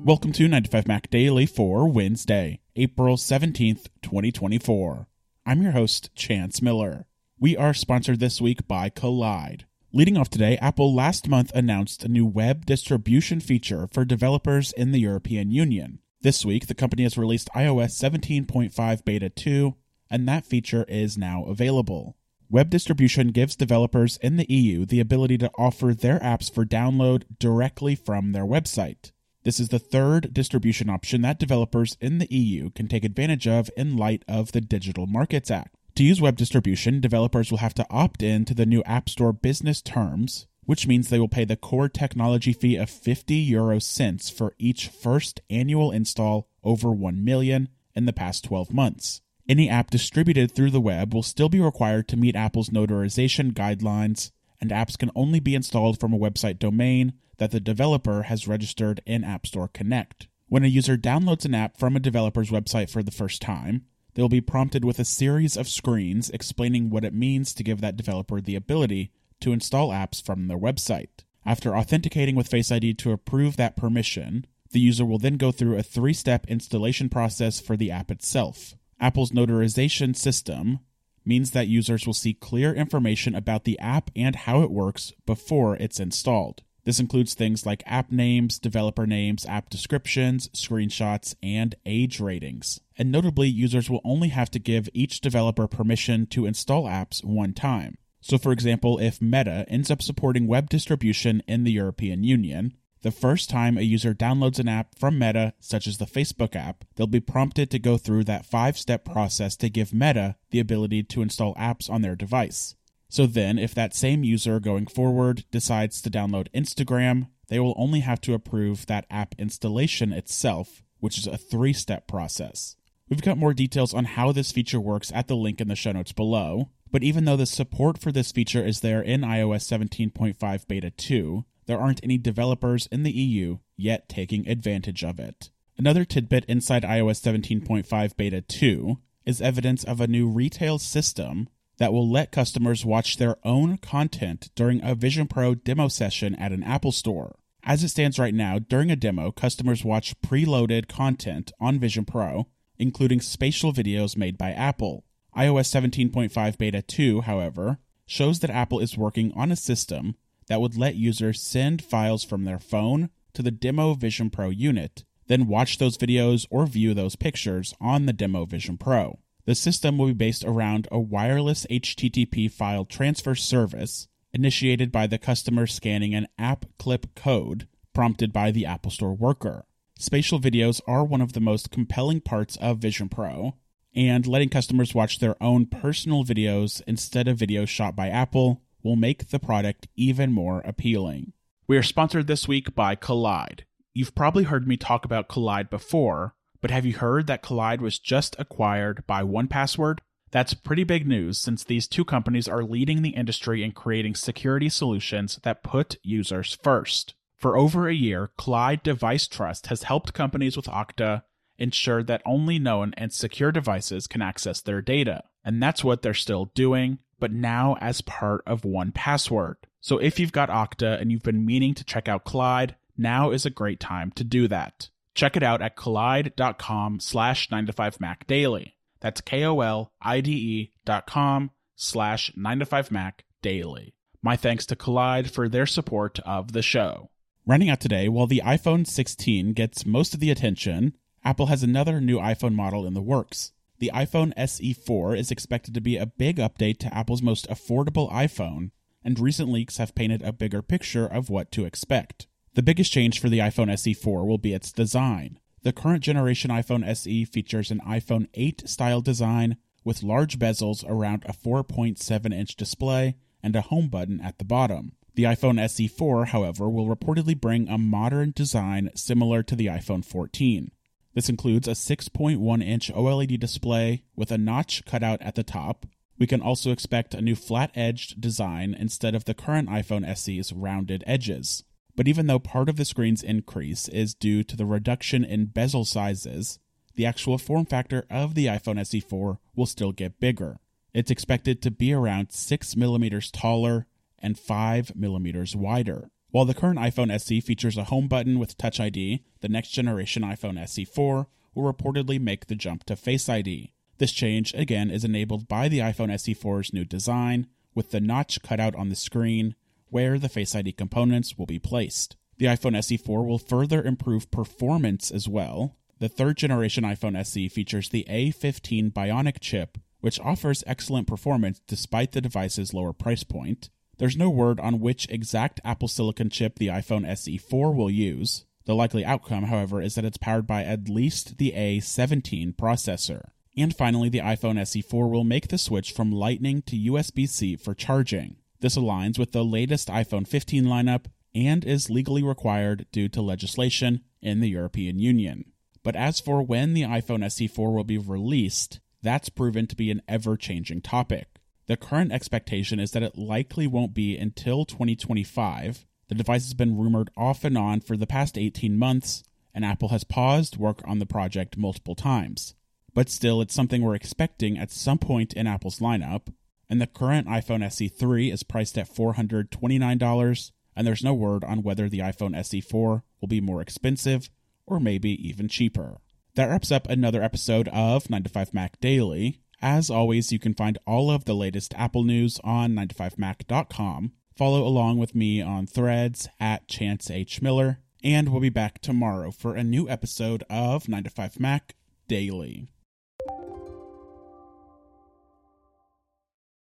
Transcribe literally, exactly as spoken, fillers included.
Welcome to ninety-five Mac Daily for Wednesday, April seventeenth, twenty twenty-four. I'm your host, Chance Miller. We are sponsored this week by Kolide. Leading off today, Apple last month announced a new web distribution feature for developers in the European Union. This week, the company has released i O S seventeen point five Beta two, and that feature is now available. Web distribution gives developers in the E U the ability to offer their apps for download directly from their website. This is the third distribution option that developers in the E U can take advantage of in light of the Digital Markets Act. To use web distribution, developers will have to opt in to the new App Store business terms, which means they will pay the core technology fee of fifty euro cents for each first annual install over one million in the past twelve months. Any app distributed through the web will still be required to meet Apple's notarization guidelines, and apps can only be installed from a website domain that the developer has registered in App Store Connect. When a user downloads an app from a developer's website for the first time, they will be prompted with a series of screens explaining what it means to give that developer the ability to install apps from their website. After authenticating with Face I D to approve that permission, the user will then go through a three-step installation process for the app itself. Apple's notarization system means that users will see clear information about the app and how it works before it's installed. This includes things like app names, developer names, app descriptions, screenshots, and age ratings. And notably, users will only have to give each developer permission to install apps one time. So for example, if Meta ends up supporting web distribution in the European Union, the first time a user downloads an app from Meta, such as the Facebook app, they'll be prompted to go through that five-step process to give Meta the ability to install apps on their device. So then, if that same user going forward decides to download Instagram, they will only have to approve that app installation itself, which is a three-step process. We've got more details on how this feature works at the link in the show notes below, but even though the support for this feature is there in i O S seventeen point five Beta two, there aren't any developers in the E U yet taking advantage of it. Another tidbit inside i O S seventeen point five Beta two is evidence of a new retail system that will let customers watch their own content during a Vision Pro demo session at an Apple store. As it stands right now, during a demo, customers watch preloaded content on Vision Pro, including spatial videos made by Apple. i O S seventeen point five Beta two, however, shows that Apple is working on a system that would let users send files from their phone to the demo Vision Pro unit, then watch those videos or view those pictures on the demo Vision Pro. The system will be based around a wireless H T T P file transfer service initiated by the customer scanning an app clip code prompted by the Apple Store worker. Spatial videos are one of the most compelling parts of Vision Pro, and letting customers watch their own personal videos instead of videos shot by Apple will make the product even more appealing. We are sponsored this week by Kolide. You've probably heard me talk about Kolide before, but have you heard that Kolide was just acquired by one password? That's pretty big news since these two companies are leading the industry in creating security solutions that put users first. For over a year, Kolide Device Trust has helped companies with Okta ensure that only known and secure devices can access their data. And that's what they're still doing, but now as part of one password. So if you've got Okta and you've been meaning to check out Kolide, now is a great time to do that. Check it out at kolide.com slash 95Mac daily. That's K-O-L-I-D-E dot com slash 95Mac daily. My thanks to Kolide for their support of the show. Rounding out today, while the iPhone sixteen gets most of the attention, Apple has another new iPhone model in the works. The iPhone S E four is expected to be a big update to Apple's most affordable iPhone, and recent leaks have painted a bigger picture of what to expect. The biggest change for the iPhone S E four will be its design. The current generation iPhone S E features an iPhone eight style design with large bezels around a four point seven inch display and a home button at the bottom. The iPhone S E four, however, will reportedly bring a modern design similar to the iPhone fourteen. This includes a six point one inch OLED display with a notch cut out at the top. We can also expect a new flat-edged design instead of the current iPhone S E's rounded edges. But even though part of the screen's increase is due to the reduction in bezel sizes, the actual form factor of the iPhone S E four will still get bigger. It's expected to be around six millimeters taller and five millimeters wider. While the current iPhone S E features a home button with Touch I D, the next generation iPhone S E four will reportedly make the jump to Face I D. This change, again, is enabled by the iPhone S E four's new design, with the notch cut out on the screen where the Face I D components will be placed. The iPhone S E four will further improve performance as well. The third generation iPhone S E features the A fifteen Bionic chip, which offers excellent performance despite the device's lower price point. There's no word on which exact Apple Silicon chip the iPhone S E four will use. The likely outcome, however, is that it's powered by at least the A seventeen processor. And finally, the iPhone S E four will make the switch from Lightning to U S B C for charging. This aligns with the latest iPhone fifteen lineup and is legally required due to legislation in the European Union. But as for when the iPhone S E four will be released, that's proven to be an ever-changing topic. The current expectation is that it likely won't be until twenty twenty-five. The device has been rumored off and on for the past eighteen months, and Apple has paused work on the project multiple times. But still, it's something we're expecting at some point in Apple's lineup, and the current iPhone S E three is priced at four hundred twenty-nine dollars, and there's no word on whether the iPhone S E four will be more expensive or maybe even cheaper. That wraps up another episode of nine to five Mac Daily. As always, you can find all of the latest Apple news on nine to five mac dot com. Follow along with me on Threads at Chance H. Miller, and we'll be back tomorrow for a new episode of nine to five Mac Daily.